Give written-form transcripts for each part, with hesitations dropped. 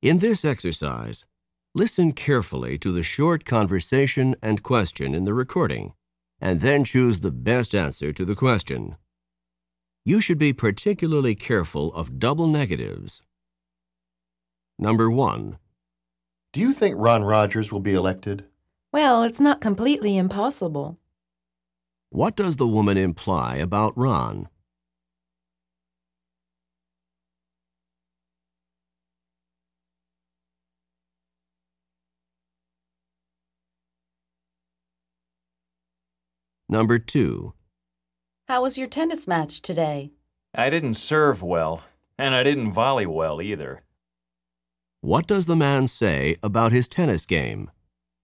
In this exercise, listen carefully to the short conversation and question in the recording, and then choose the best answer to the question. You should be particularly careful of double negatives. Number 1. Do you think Ron Rogers will be elected? Well, it's not completely impossible. What does the woman imply about Ron? Number 2. How was your tennis match today? I didn't serve well, and I didn't volley well either. What does the man say about his tennis game?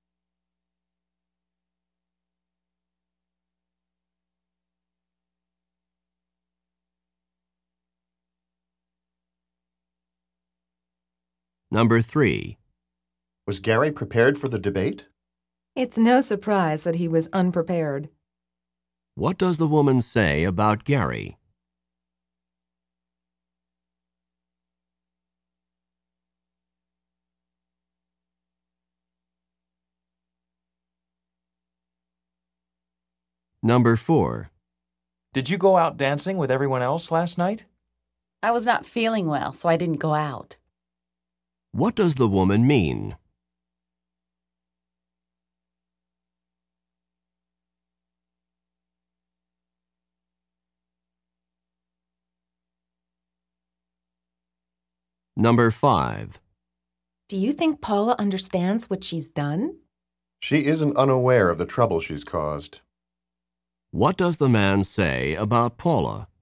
Number 3. Was Gary prepared for the debate? It's no surprise that he was unprepared. What does the woman say about Gary? Number 4. Did you go out dancing with everyone else last night? I was not feeling well, so I didn't go out. What does the woman mean? Number 5. Do you think Paula understands what she's done? She isn't unaware of the trouble she's caused. What does the man say about Paula?